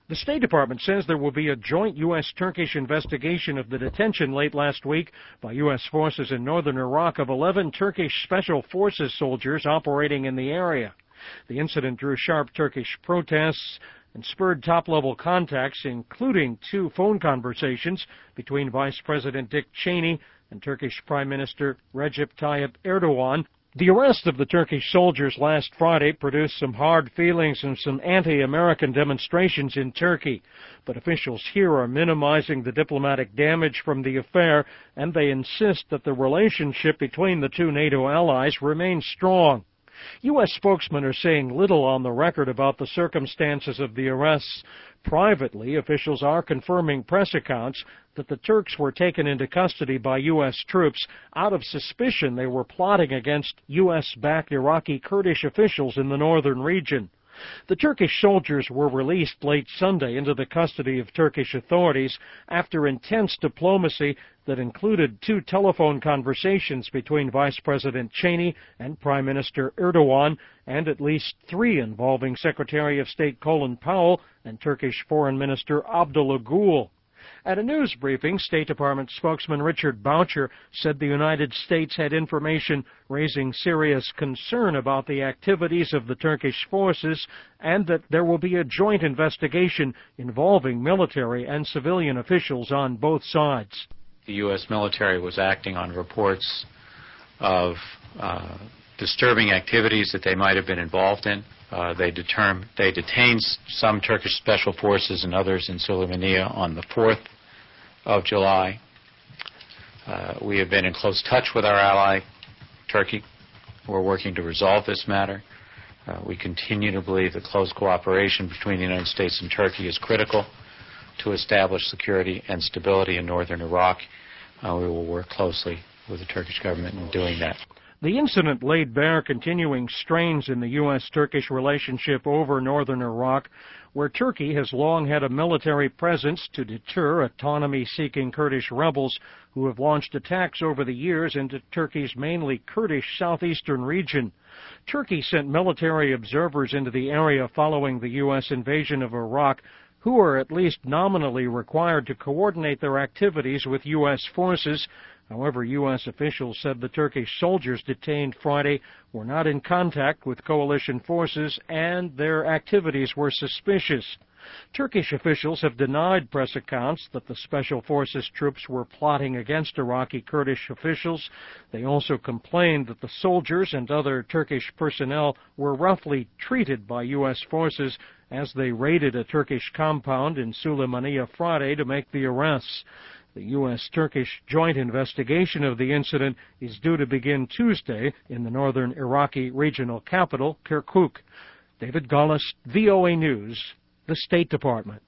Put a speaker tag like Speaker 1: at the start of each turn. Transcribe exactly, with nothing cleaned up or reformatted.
Speaker 1: The State Department says there will be a joint U S Turkish investigation of the detention late last week by U S forces in northern Iraq of eleven Turkish Special Forces soldiers operating in the area. The incident drew sharp Turkish protests and spurred top-level contacts, including two phone conversations between Vice President Dick Cheney and Turkish Prime Minister Recep Tayyip Erdogan. The arrest of the Turkish soldiers last Friday produced some hard feelings and some anti-American demonstrations in Turkey. But officials here are minimizing the diplomatic damage from the affair, and they insist that the relationship between the two NATO allies remains strong. U S spokesmen are saying little on the record about the circumstances of the arrests. Privately, officials are confirming press accounts that the Turks were taken into custody by U S troops out of suspicion they were plotting against U S-backed Iraqi Kurdish officials in the northern region. The Turkish soldiers were released late Sunday into the custody of Turkish authorities after intense diplomacy that included two telephone conversations between Vice President Cheney and Prime Minister Erdogan, and at least three involving Secretary of State Colin Powell and Turkish Foreign Minister Abdullah Gül. At a news briefing, State Department spokesman Richard Boucher said the United States had information raising serious concern about the activities of the Turkish forces and that there will be a joint investigation involving military and civilian officials on both sides.
Speaker 2: The U S military was acting on reports of uh, disturbing activities that they might have been involved in. Uh, they, determ- they detained some Turkish special forces and others in Suleymaniye on the fourth of July. Uh, we have been in close touch with our ally, Turkey. We're working to resolve this matter. Uh, we continue to believe that close cooperation between the United States and Turkey is critical to establish security and stability in northern Iraq. Uh, we will work closely with the Turkish government in doing that.
Speaker 1: The incident laid bare continuing strains in the U S Turkish relationship over northern Iraq, where Turkey has long had a military presence to deter autonomy-seeking Kurdish rebels who have launched attacks over the years into Turkey's mainly Kurdish southeastern region. Turkey sent military observers into the area following the U S invasion of Iraq, who are at least nominally required to coordinate their activities with U S forces. However, U S officials said the Turkish soldiers detained Friday were not in contact with coalition forces and their activities were suspicious. Turkish officials have denied press accounts that the Special Forces troops were plotting against Iraqi Kurdish officials. They also complained that the soldiers and other Turkish personnel were roughly treated by U S forces as they raided a Turkish compound in Suleymaniye Friday to make the arrests. The U S Turkish joint investigation of the incident is due to begin Tuesday in the northern Iraqi regional capital, Kirkuk. David Gullis, V O A News, the State Department.